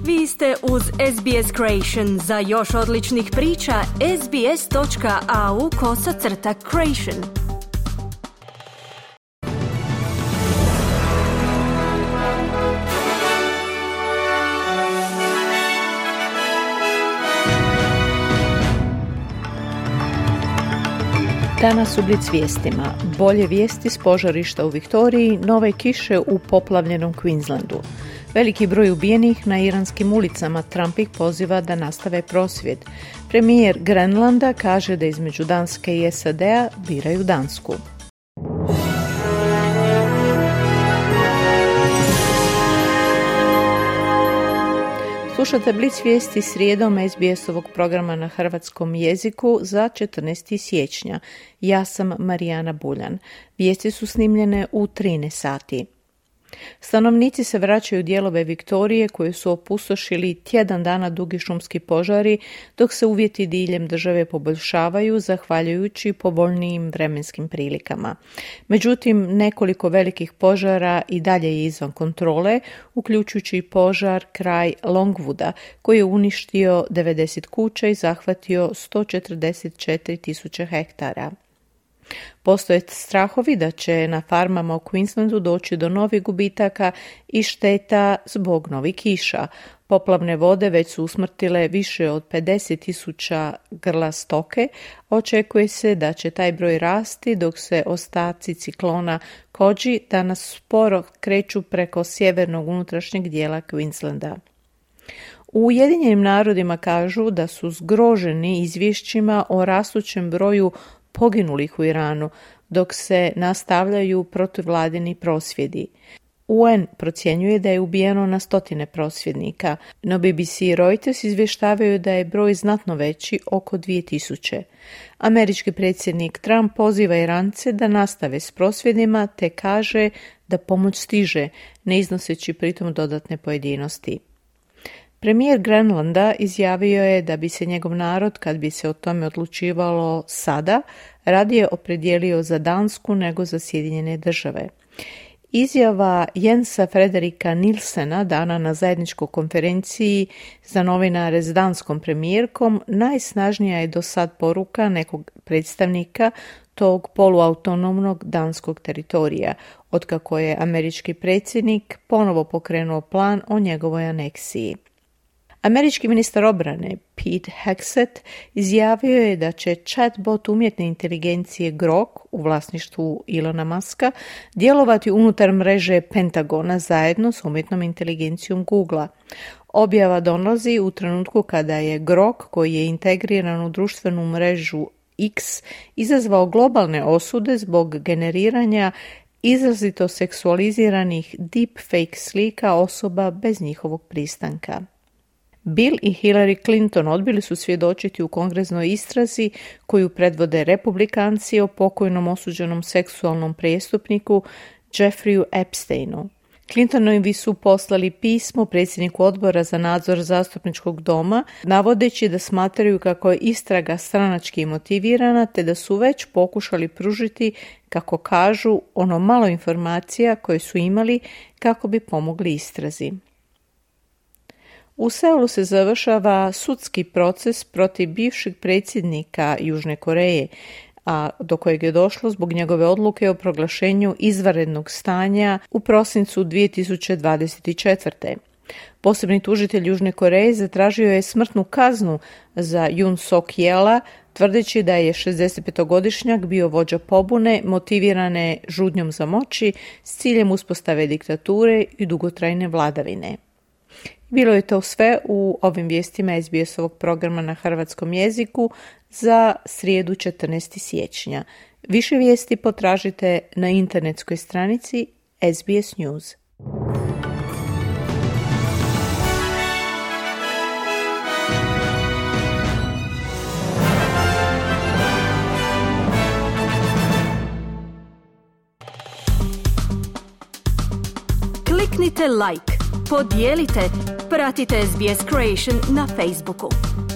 Vi ste uz SBS Creation. Za još odličnih priča, sbs.au/creation. Danas u Blic vijestima. Bolje vijesti s požarišta u Viktoriji, nove kiše u poplavljenom Queenslandu. Veliki broj ubijenih na iranskim ulicama, Trump ih poziva da nastave prosvjed. Premijer Grenlanda kaže da između Danske i SAD-a biraju Dansku. Slušate Blic vijesti srijedom SBS-ovog programa na hrvatskom jeziku za 14. siječnja. Ja sam Marijana Buljan. Vijesti su snimljene u 13 sati. Stanovnici se vraćaju u dijelove Viktorije koje su opustošili tjedan dana dugi šumski požari, dok se uvjeti diljem države poboljšavaju zahvaljujući povoljnijim vremenskim prilikama. Međutim, nekoliko velikih požara i dalje je izvan kontrole, uključujući i požar kraj Longwooda, koji je uništio 90 kuća i zahvatio 144.000 hektara. Postoje strahovi da će na farmama u Queenslandu doći do novih gubitaka i šteta zbog novih kiša. Poplavne vode već su usmrtile više od 50.000 grla stoke. Očekuje se da će taj broj rasti dok se ostaci ciklona Koji danas sporo kreću preko sjevernog unutrašnjeg dijela Queenslanda. U Ujedinjenim narodima kažu da su zgroženi izvješćima o rastućem broju poginulih u Iranu, dok se nastavljaju protivvladini prosvjedi. UN procjenjuje da je ubijeno na stotine prosvjednika, no BBC i Reuters izvještavaju da je broj znatno veći, oko 2000. Američki predsjednik Trump poziva Irance da nastave s prosvjedima te kaže da pomoć stiže, ne iznoseći pritom dodatne pojedinosti. Premijer Grenlanda izjavio je da bi se njegov narod, kad bi se o tome odlučivalo sada, radije opredijelio za Dansku nego za Sjedinjene države. Izjava Jensa Frederika Nilsena dana na zajedničkoj konferenciji za novinare s danskom premijerkom najsnažnija je do sad poruka nekog predstavnika tog poluautonomnog danskog teritorija, otkako je američki predsjednik ponovo pokrenuo plan o njegovoj aneksiji. Američki ministar obrane Pete Hegseth izjavio je da će chatbot umjetne inteligencije Grok u vlasništvu Elona Muska djelovati unutar mreže Pentagona zajedno s umjetnom inteligencijom Googlea. Objava dolazi u trenutku kada je Grok, koji je integriran u društvenu mrežu X, izazvao globalne osude zbog generiranja izrazito seksualiziranih deepfake slika osoba bez njihovog pristanka. Bill i Hillary Clinton odbili su svjedočiti u kongresnoj istrazi koju predvode republikanci o pokojnom osuđenom seksualnom prijestupniku Jeffreyu Epsteinu. Clintonovi su poslali pismo predsjedniku odbora za nadzor zastupničkog doma, navodeći da smatraju kako je istraga stranački motivirana te da su već pokušali pružiti, kako kažu, ono malo informacija koje su imali kako bi pomogli istrazi. U Seulu se završava sudski proces protiv bivšeg predsjednika Južne Koreje, a do kojeg je došlo zbog njegove odluke o proglašenju izvanrednog stanja u prosincu 2024. Posebni tužitelj Južne Koreje zatražio je smrtnu kaznu za Yoon Suk-yeola, tvrdeći da je 65-godišnjak bio vođa pobune motivirane žudnjom za moći s ciljem uspostave diktature i dugotrajne vladavine. Bilo je to sve u ovim vijestima SBS-ovog programa na hrvatskom jeziku za srijedu 14. siječnja. Više vijesti potražite na internetskoj stranici SBS News. Kliknite like, podijelite, pratite SBS Creation na Facebooku.